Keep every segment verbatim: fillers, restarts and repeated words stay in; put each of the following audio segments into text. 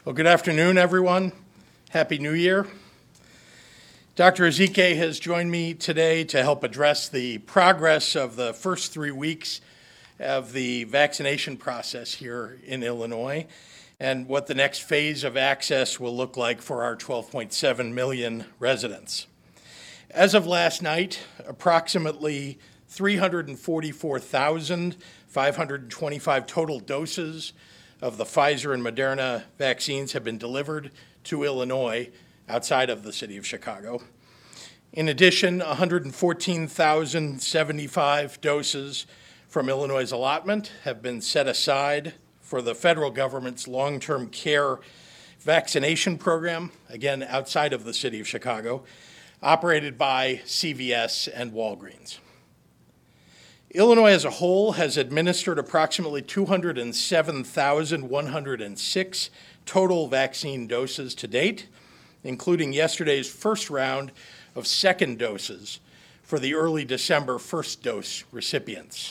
Well, good afternoon, everyone. Happy New Year. Doctor Ezike has joined me today to help address the progress of the first three weeks of the vaccination process here in Illinois and what the next phase of access will look like for our twelve point seven million residents. As of last night, approximately three hundred forty-four thousand five hundred twenty-five total doses of the Pfizer and Moderna vaccines have been delivered to Illinois outside of the city of Chicago. In addition, one hundred fourteen thousand seventy-five doses from Illinois' allotment have been set aside for the federal government's long-term care vaccination program, again outside of the city of Chicago, operated by C V S and Walgreens. Illinois as a whole has administered approximately two hundred seven thousand one hundred six total vaccine doses to date, including yesterday's first round of second doses for the early December first dose recipients.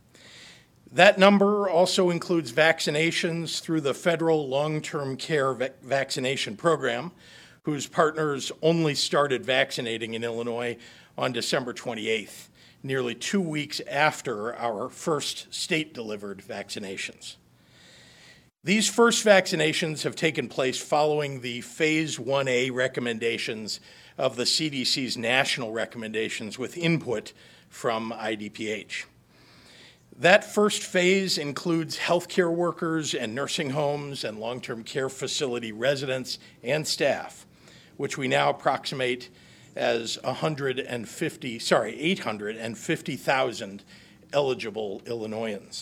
That number also includes vaccinations through the federal long-term care va- vaccination program, whose partners only started vaccinating in Illinois on December twenty-eighth. Nearly two weeks after our first state-delivered vaccinations. These first vaccinations have taken place following the Phase one A recommendations of the C D C's national recommendations with input from I D P H. That first phase includes healthcare workers and nursing homes and long-term care facility residents and staff, which we now approximate as one hundred fifty, sorry, eight hundred fifty thousand eligible Illinoisans.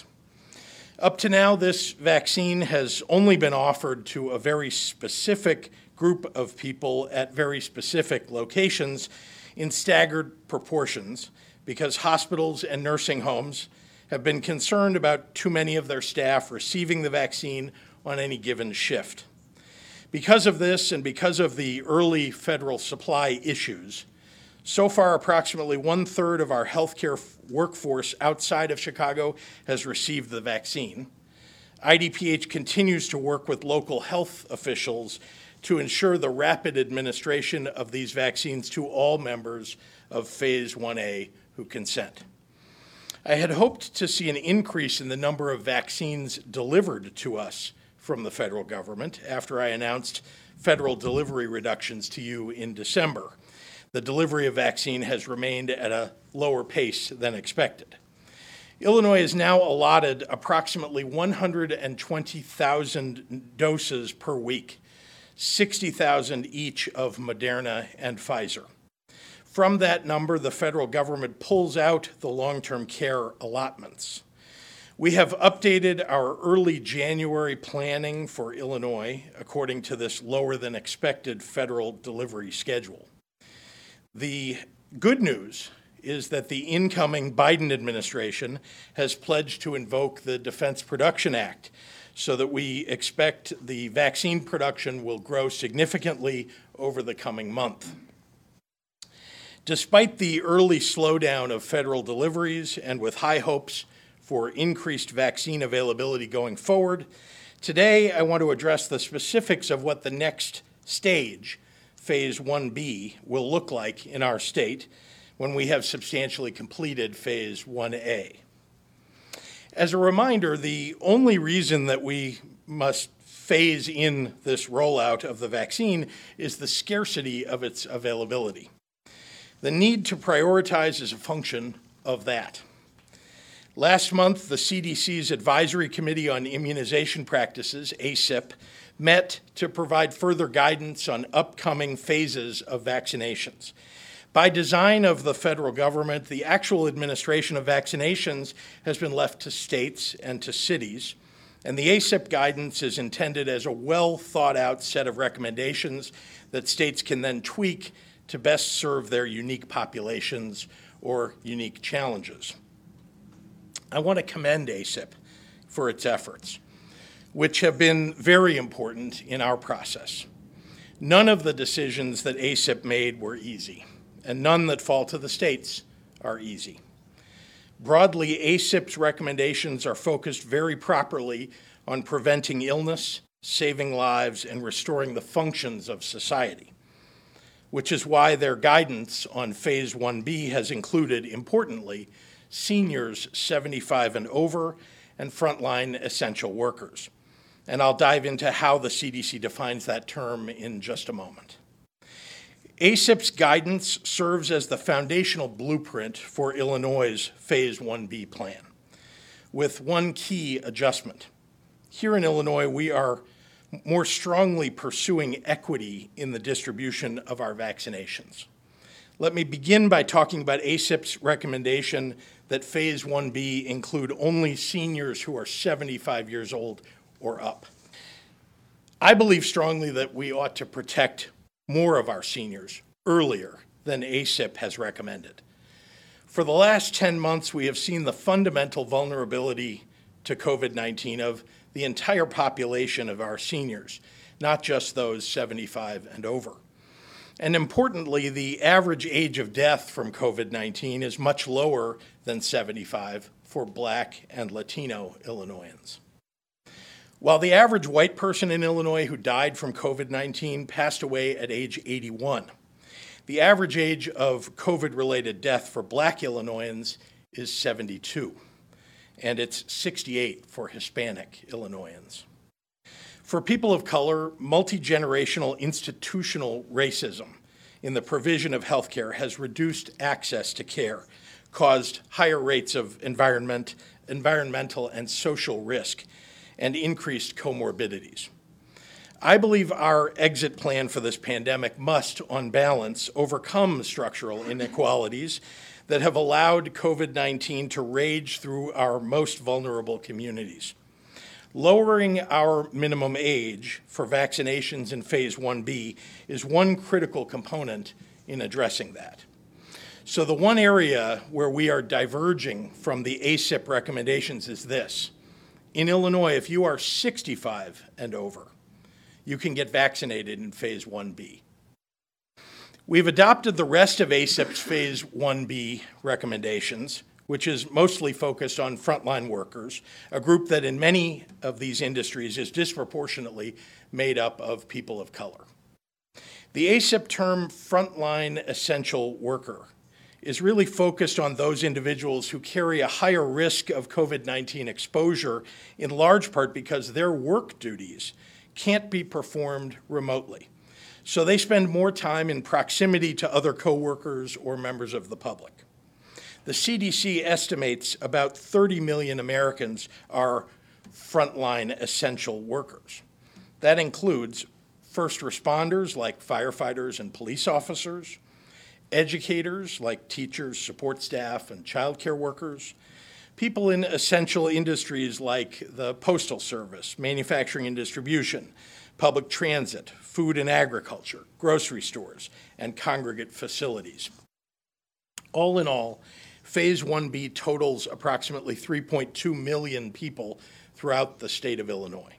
Up to now, this vaccine has only been offered to a very specific group of people at very specific locations in staggered proportions because hospitals and nursing homes have been concerned about too many of their staff receiving the vaccine on any given shift. Because of this and because of the early federal supply issues, so far approximately one-third of our healthcare workforce outside of Chicago has received the vaccine. I D P H continues to work with local health officials to ensure the rapid administration of these vaccines to all members of Phase one A who consent. I had hoped to see an increase in the number of vaccines delivered to us from the federal government after I announced federal delivery reductions to you in December. The delivery of vaccine has remained at a lower pace than expected. Illinois has now allotted approximately one hundred twenty thousand doses per week, sixty thousand each of Moderna and Pfizer. From that number, the federal government pulls out the long-term care allotments. We have updated our early January planning for Illinois according to this lower than expected federal delivery schedule. The good news is that the incoming Biden administration has pledged to invoke the Defense Production Act so that we expect the vaccine production will grow significantly over the coming month. Despite the early slowdown of federal deliveries and with high hopes for increased vaccine availability going forward, today I want to address the specifics of what the next stage, Phase one B, will look like in our state when we have substantially completed Phase one A. As a reminder, the only reason that we must phase in this rollout of the vaccine is the scarcity of its availability. The need to prioritize is a function of that. Last month, the C D C's Advisory Committee on Immunization Practices, A C I P, met to provide further guidance on upcoming phases of vaccinations. By design of the federal government, the actual administration of vaccinations has been left to states and to cities, and the A C I P guidance is intended as a well-thought-out set of recommendations that states can then tweak to best serve their unique populations or unique challenges. I want to commend A C I P for its efforts, which have been very important in our process. None of the decisions that A C I P made were easy, and none that fall to the states are easy. Broadly, A C I P's recommendations are focused very properly on preventing illness, saving lives, and restoring the functions of society, which is why their guidance on Phase one B has included, importantly, seniors seventy-five and over and frontline essential workers. And I'll dive into how the C D C defines that term in just a moment. A C I P's guidance serves as the foundational blueprint for Illinois' Phase one B plan, with one key adjustment. Here in Illinois, we are more strongly pursuing equity in the distribution of our vaccinations. Let me begin by talking about A C I P's recommendation that Phase one B include only seniors who are seventy-five years old or up. I believe strongly that we ought to protect more of our seniors earlier than A C I P has recommended. For the last ten months, we have seen the fundamental vulnerability to COVID nineteen of the entire population of our seniors, not just those seventy-five and over. And importantly, the average age of death from COVID nineteen is much lower than seventy-five for Black and Latino Illinoisans. While the average white person in Illinois who died from COVID nineteen passed away at age eighty-one, the average age of COVID-related death for Black Illinoisans is seventy-two, and it's sixty-eight for Hispanic Illinoisans. For people of color, multi-generational institutional racism in the provision of health care has reduced access to care, caused higher rates of environment, environmental and social risk, and increased comorbidities. I believe our exit plan for this pandemic must, on balance, overcome structural inequalities that have allowed COVID nineteen to rage through our most vulnerable communities. Lowering our minimum age for vaccinations in Phase one B is one critical component in addressing that. So the one area where we are diverging from the A C I P recommendations is this. In Illinois, if you are sixty-five and over, you can get vaccinated in Phase one B. We've adopted the rest of A C I P's Phase one B recommendations, which is mostly focused on frontline workers, a group that in many of these industries is disproportionately made up of people of color. The A C I P term frontline essential worker is really focused on those individuals who carry a higher risk of COVID nineteen exposure, in large part because their work duties can't be performed remotely. So they spend more time in proximity to other coworkers or members of the public. The C D C estimates about thirty million Americans are frontline essential workers. That includes first responders like firefighters and police officers, educators like teachers, support staff, and child care workers, people in essential industries like the Postal Service, manufacturing and distribution, public transit, food and agriculture, grocery stores, and congregate facilities. All in all, Phase one B totals approximately three point two million people throughout the state of Illinois.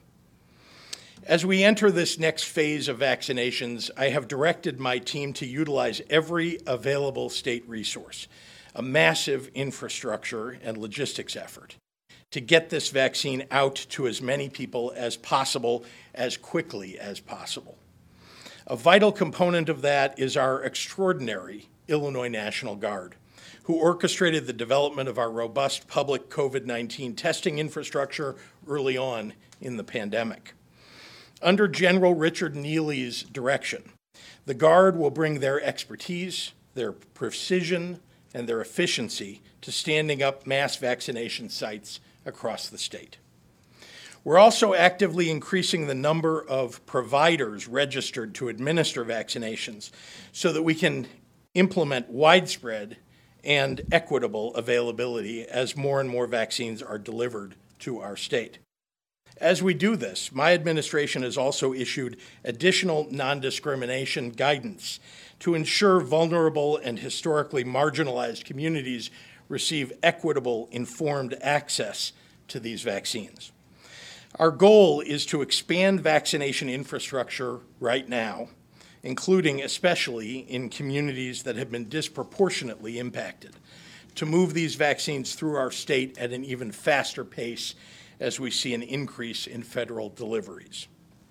As we enter this next phase of vaccinations, I have directed my team to utilize every available state resource, a massive infrastructure and logistics effort, to get this vaccine out to as many people as possible, as quickly as possible. A vital component of that is our extraordinary Illinois National Guard, who orchestrated the development of our robust public COVID nineteen testing infrastructure early on in the pandemic. Under General Richard Neely's direction, the Guard will bring their expertise, their precision, and their efficiency to standing up mass vaccination sites across the state. We're also actively increasing the number of providers registered to administer vaccinations so that we can implement widespread and equitable availability as more and more vaccines are delivered to our state. As we do this, my administration has also issued additional non-discrimination guidance to ensure vulnerable and historically marginalized communities receive equitable, informed access to these vaccines. Our goal is to expand vaccination infrastructure right now, including especially in communities that have been disproportionately impacted, to move these vaccines through our state at an even faster pace as we see an increase in federal deliveries.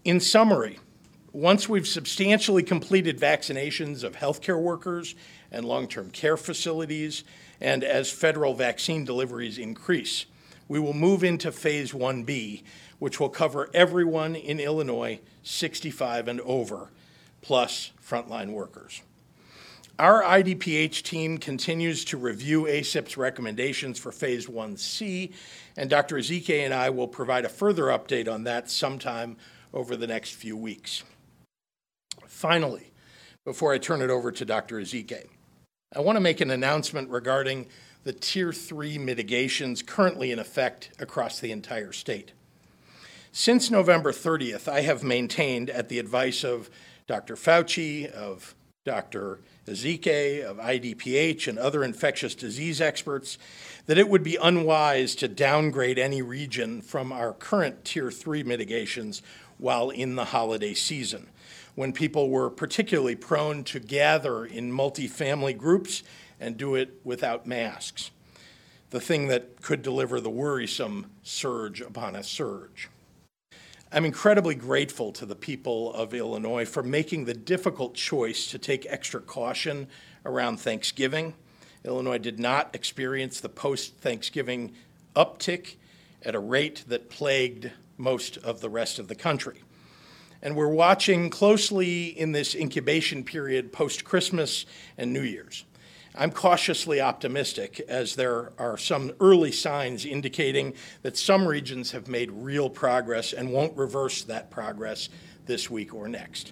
In summary, once we've substantially completed vaccinations of healthcare workers and long-term care facilities, and as federal vaccine deliveries increase, we will move into Phase one B, which will cover everyone in Illinois sixty-five and over, plus frontline workers. Our I D P H team continues to review A C I P's recommendations for Phase one C, and Doctor Ezike and I will provide a further update on that sometime over the next few weeks. Finally, before I turn it over to Doctor Ezike, I want to make an announcement regarding the Tier three mitigations currently in effect across the entire state. Since November thirtieth, I have maintained, at the advice of Doctor Fauci, of Doctor Ezike, of I D P H, and other infectious disease experts, that it would be unwise to downgrade any region from our current Tier three mitigations while in the holiday season, when people were particularly prone to gather in multifamily groups and do it without masks, the thing that could deliver the worrisome surge upon a surge. I'm incredibly grateful to the people of Illinois for making the difficult choice to take extra caution around Thanksgiving. Illinois did not experience the post-Thanksgiving uptick at a rate that plagued most of the rest of the country. And we're watching closely in this incubation period post-Christmas and New Year's. I'm cautiously optimistic, as there are some early signs indicating that some regions have made real progress and won't reverse that progress this week or next.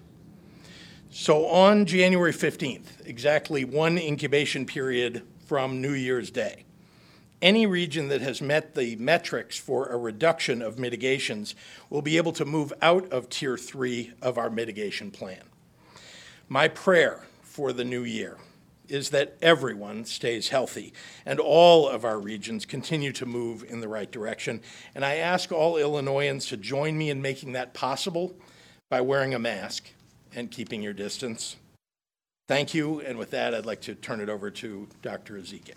So on January fifteenth, exactly one incubation period from New Year's Day, any region that has met the metrics for a reduction of mitigations will be able to move out of Tier three of our mitigation plan. My prayer for the new year is that everyone stays healthy and all of our regions continue to move in the right direction. And I ask all Illinoisans to join me in making that possible by wearing a mask and keeping your distance. Thank you, and with that, I'd like to turn it over to Doctor Ezike.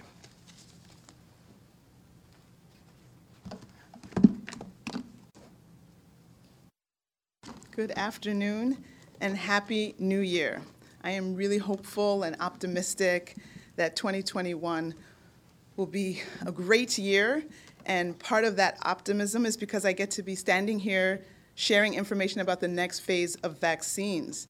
Good afternoon and Happy New Year. I am really hopeful and optimistic that twenty twenty-one will be a great year, and part of that optimism is because I get to be standing here sharing information about the next phase of vaccines.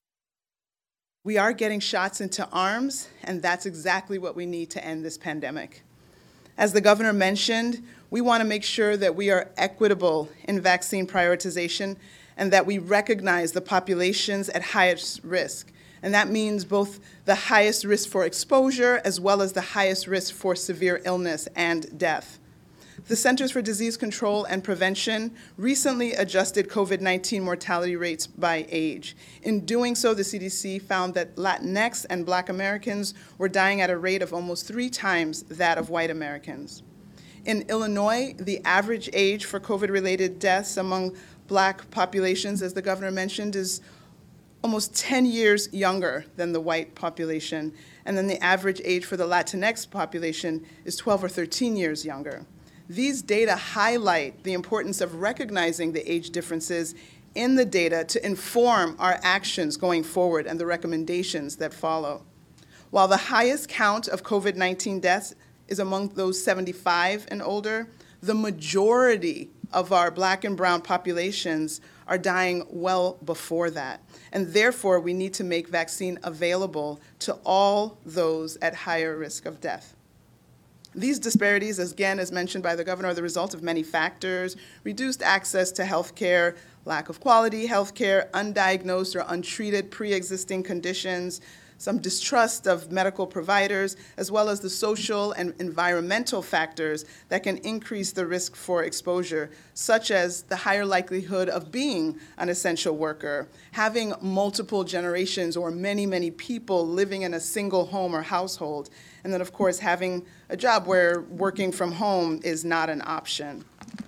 We are getting shots into arms, and that's exactly what we need to end this pandemic. As the governor mentioned, we want to make sure that we are equitable in vaccine prioritization and that we recognize the populations at highest risk. And that means both the highest risk for exposure as well as the highest risk for severe illness and death. The Centers for Disease Control and Prevention recently adjusted COVID nineteen mortality rates by age. In doing so, the C D C found that Latinx and Black Americans were dying at a rate of almost three times that of white Americans. In Illinois, the average age for COVID-related deaths among Black populations, as the governor mentioned, is almost ten years younger than the white population. And then the average age for the Latinx population is twelve or thirteen years younger. These data highlight the importance of recognizing the age differences in the data to inform our actions going forward and the recommendations that follow. While the highest count of COVID nineteen deaths is among those seventy-five and older, the majority of our Black and brown populations are dying well before that. And therefore, we need to make vaccine available to all those at higher risk of death. These disparities, again, as mentioned by the governor, are the result of many factors: reduced access to health care, lack of quality health care, undiagnosed or untreated pre-existing conditions, some distrust of medical providers, as well as the social and environmental factors that can increase the risk for exposure, such as the higher likelihood of being an essential worker, having multiple generations or many, many people living in a single home or household, and then, of course, having a job where working from home is not an option.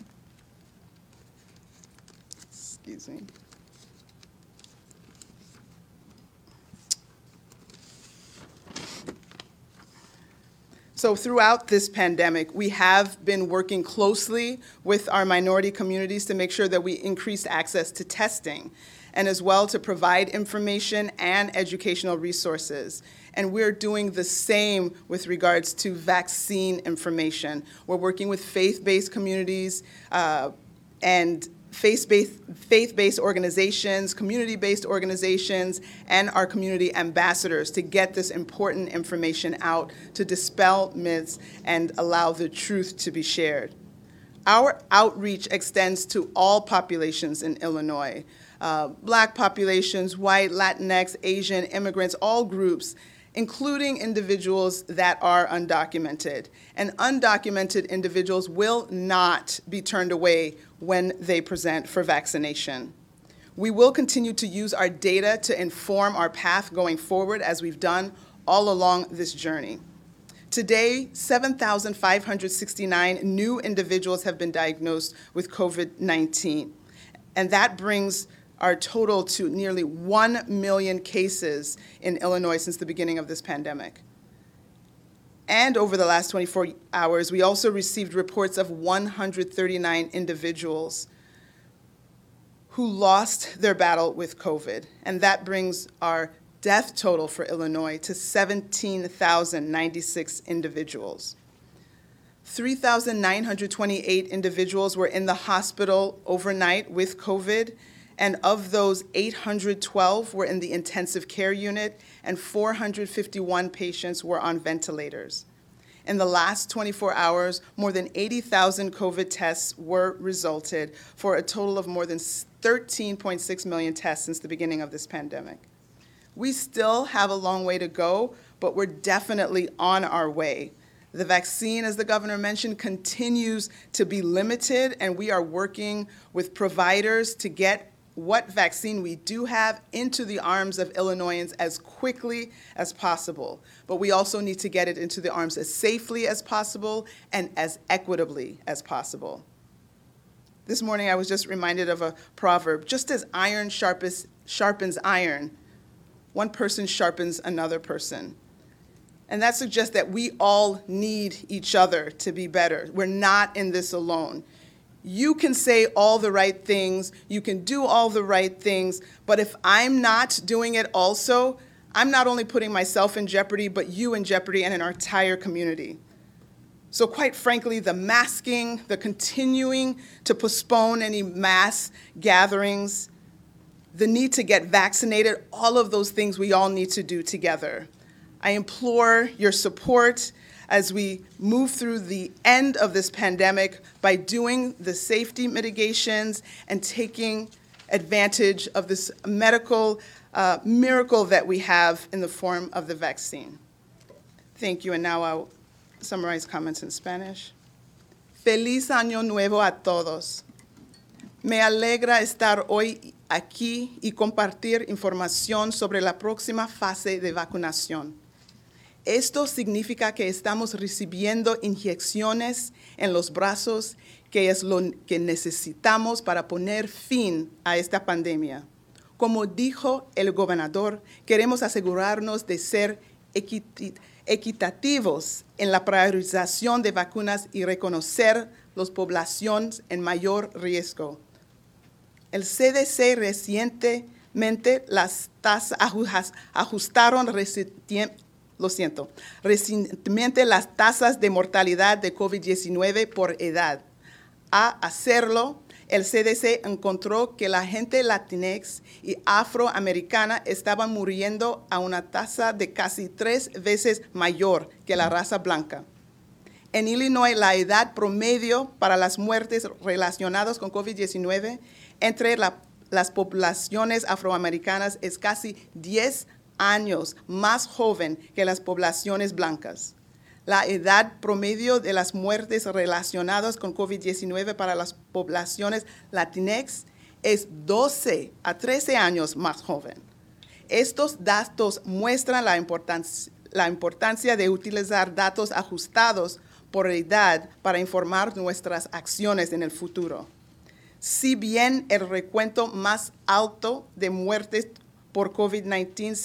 Excuse me. So throughout this pandemic, we have been working closely with our minority communities to make sure that we increase access to testing, and as well to provide information and educational resources. And we're doing the same with regards to vaccine information. We're working with faith-based communities uh, and faith-based, faith-based organizations, community-based organizations, and our community ambassadors to get this important information out, to dispel myths and allow the truth to be shared. Our outreach extends to all populations in Illinois, uh, Black populations, white, Latinx, Asian, immigrants, all groups, including individuals that are undocumented. And undocumented individuals will not be turned away when they present for vaccination. We will continue to use our data to inform our path going forward, as we've done all along this journey. Today, seven thousand five hundred sixty-nine new individuals have been diagnosed with COVID nineteen, and that brings our total to nearly one million cases in Illinois since the beginning of this pandemic. And over the last twenty-four hours, we also received reports of one hundred thirty-nine individuals who lost their battle with COVID, and that brings our death total for Illinois to seventeen thousand ninety-six individuals. three thousand nine hundred twenty-eight individuals were in the hospital overnight with COVID, and of those, eight hundred twelve were in the intensive care unit, and four hundred fifty-one patients were on ventilators. In the last twenty-four hours, more than eighty thousand COVID tests were resulted, for a total of more than thirteen point six million tests since the beginning of this pandemic. We still have a long way to go, but we're definitely on our way. The vaccine, as the governor mentioned, continues to be limited, and we are working with providers to get what vaccine we do have into the arms of Illinoisans as quickly as possible. But we also need to get it into the arms as safely as possible and as equitably as possible. This morning I was just reminded of a proverb: just as iron sharpens, sharpens iron, one person sharpens another person. And that suggests that we all need each other to be better. We're not in this alone. You can say all the right things, you can do all the right things, but if I'm not doing it also, I'm not only putting myself in jeopardy, but you in jeopardy and an entire community. So quite frankly, the masking, the continuing to postpone any mass gatherings, the need to get vaccinated, all of those things we all need to do together. I implore your support as we move through the end of this pandemic by doing the safety mitigations and taking advantage of this medical uh, miracle that we have in the form of the vaccine. Thank you, and now I'll summarize comments in Spanish. Feliz Año Nuevo a todos. Me alegra estar hoy aquí y compartir información sobre la próxima fase de vacunación. Esto significa que estamos recibiendo inyecciones en los brazos, que es lo que necesitamos para poner fin a esta pandemia. Como dijo el gobernador, queremos asegurarnos de ser equitativos en la priorización de vacunas y reconocer las poblaciones en mayor riesgo. El C D C recientemente las tasas ajustaron recientemente Lo siento. Recientemente las tasas de mortalidad de COVID diecinueve por edad. A hacerlo, el C D C encontró que la gente latinx y afroamericana estaban muriendo a una tasa de casi tres veces mayor que la raza blanca. En Illinois, la edad promedio para las muertes relacionadas con COVID diecinueve entre la, las poblaciones afroamericanas es casi diez años más joven que las poblaciones blancas. La edad promedio de las muertes relacionadas con COVID diecinueve para las poblaciones latinx es doce a trece años más joven. Estos datos muestran la importancia, la importancia de utilizar datos ajustados por edad para informar nuestras acciones en el futuro. Si bien el recuento más alto de muertes por COVID diecinueve se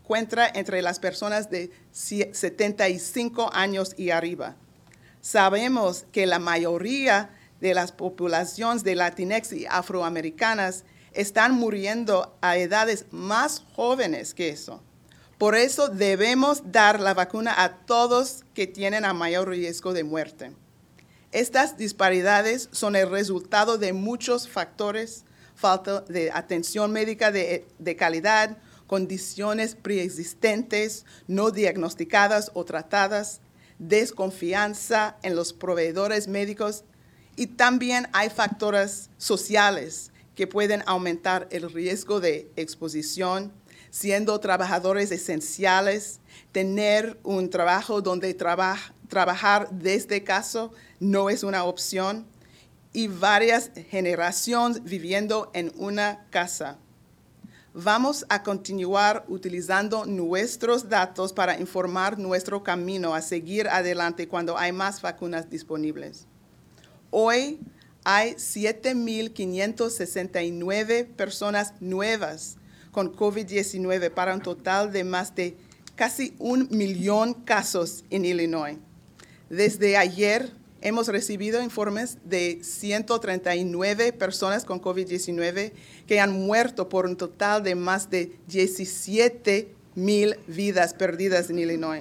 encuentra entre las personas de setenta y cinco años y arriba. Sabemos que la mayoría de las poblaciones de Latinx y afroamericanas están muriendo a edades más jóvenes que eso. Por eso debemos dar la vacuna a todos que tienen a mayor riesgo de muerte. Estas disparidades son el resultado de muchos factores: falta de atención médica de, de calidad, condiciones preexistentes no diagnosticadas o tratadas, desconfianza en los proveedores médicos, y también hay factores sociales que pueden aumentar el riesgo de exposición, siendo trabajadores esenciales, tener un trabajo donde traba, trabajar desde casa no es una opción, y varias generaciones viviendo en una casa. Vamos a continuar utilizando nuestros datos para informar nuestro camino a seguir adelante cuando hay más vacunas disponibles. Hoy hay siete mil quinientas sesenta y nueve personas nuevas con COVID diecinueve para un total de más de casi un millón casos en Illinois. Desde ayer hemos recibido informes de ciento treinta y nueve personas con COVID diecinueve que han muerto, por un total de más de diecisiete mil vidas perdidas en Illinois.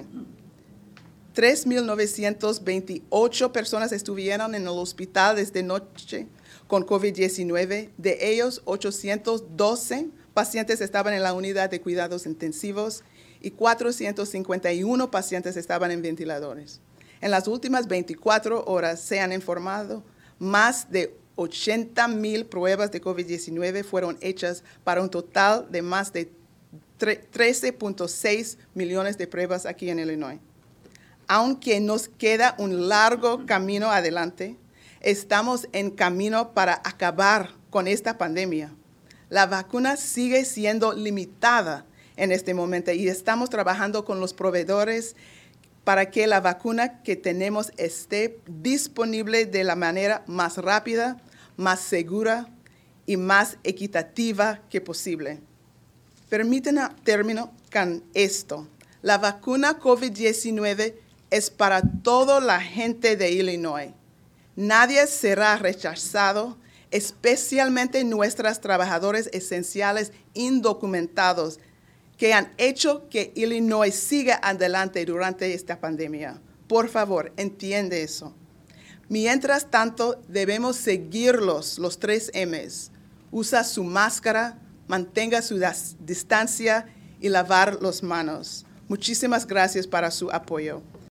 tres mil novecientas veintiocho personas estuvieron en el hospital desde noche con COVID diecinueve. De ellos, ochocientos doce pacientes estaban en la unidad de cuidados intensivos y cuatrocientos cincuenta y uno pacientes estaban en ventiladores. En las últimas veinticuatro horas se han informado más de ochenta mil pruebas de COVID diecinueve fueron hechas para un total de más de trece punto seis millones de pruebas aquí en Illinois. Aunque nos queda un largo camino adelante, estamos en camino para acabar con esta pandemia. La vacuna sigue siendo limitada en este momento y estamos trabajando con los proveedores para que la vacuna que tenemos esté disponible de la manera más rápida, más segura y más equitativa que posible. Permítanme terminar con esto. La vacuna COVID diecinueve es para toda la gente de Illinois. Nadie será rechazado, especialmente nuestros trabajadores esenciales indocumentados que han hecho que Illinois siga adelante durante esta pandemia. Por favor, entiende eso. Mientras tanto, debemos seguirlos, los tres M's. Usa su máscara, mantenga su distancia y lavar las manos. Muchísimas gracias por su apoyo.